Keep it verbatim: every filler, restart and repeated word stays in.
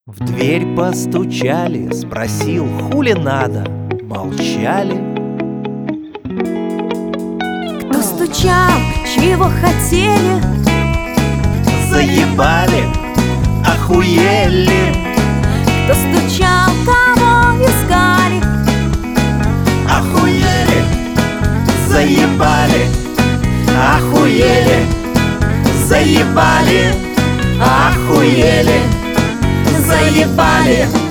В дверь постучали, спросил, хули надо. Молчали. Кто стучал, чего хотели? Заебали, охуели. Кто стучал, кого искали? Охуели, заебали, охуели, заебали, охуели, заебали.